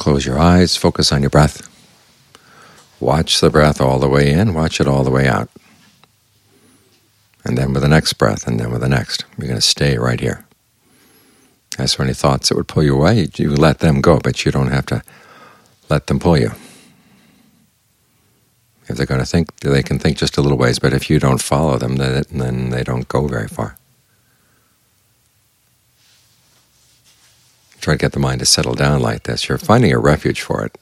close your eyes, focus on your breath. Watch the breath all the way in, watch it all the way out. And then with the next breath, and then with the next. You're going to stay right here. As for any thoughts that would pull you away, you let them go, but you don't have to let them pull you. If they're going to think, they can think just a little ways, but if you don't follow them, then they don't go very far. Try to get the mind to settle down like this. You're finding a refuge for it.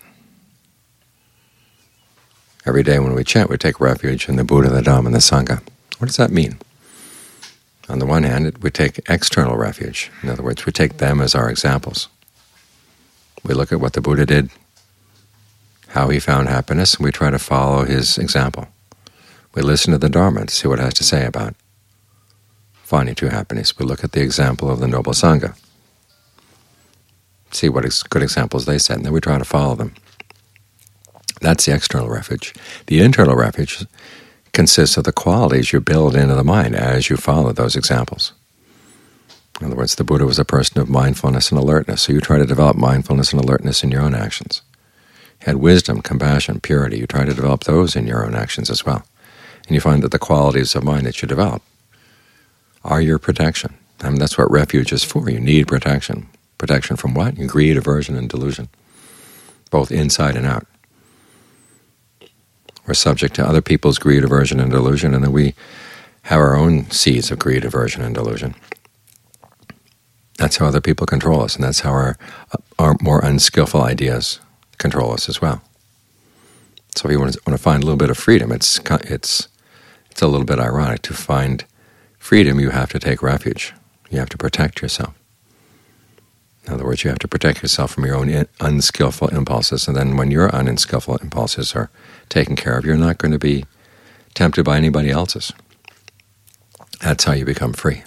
Every day when we chant, we take refuge in the Buddha, the Dhamma, and the Sangha. What does that mean? On the one hand, we take external refuge. In other words, we take them as our examples. We look at what the Buddha did, how he found happiness, and we try to follow his example. We listen to the Dharma to see what it has to say about finding true happiness. We look at the example of the Noble Sangha, see what good examples they set, and then we try to follow them. That's the external refuge. The internal refuge consists of the qualities you build into the mind as you follow those examples. In other words, the Buddha was a person of mindfulness and alertness, so you try to develop mindfulness and alertness in your own actions. He had wisdom, compassion, purity. You try to develop those in your own actions as well. And you find that the qualities of mind that you develop are your protection. I mean, that's what refuge is for. You need protection. Protection from what? Greed, aversion, and delusion, both inside and out. We're subject to other people's greed, aversion, and delusion, and then we have our own seeds of greed, aversion, and delusion. That's how other people control us, and that's how our more unskillful ideas control us as well. So if you want to find a little bit of freedom, it's a little bit ironic. To find freedom, you have to take refuge. You have to protect yourself. In other words, you have to protect yourself from your own unskillful impulses, and then when your unskillful impulses are taken care of, you're not going to be tempted by anybody else's. That's how you become free.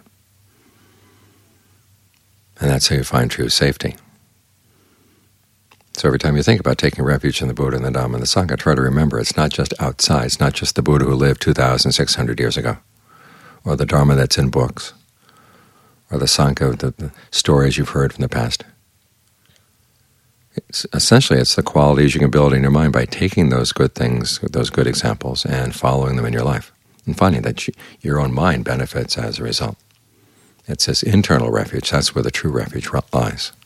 And that's how you find true safety. So every time you think about taking refuge in the Buddha and the Dhamma and the Sangha, try to remember it's not just outside, it's not just the Buddha who lived 2,600 years ago, or the Dharma that's in books, or the Sangha, the stories you've heard from the past. Essentially, it's the qualities you can build in your mind by taking those good things, those good examples, and following them in your life, and finding that your own mind benefits as a result. It's this internal refuge. That's where the true refuge lies.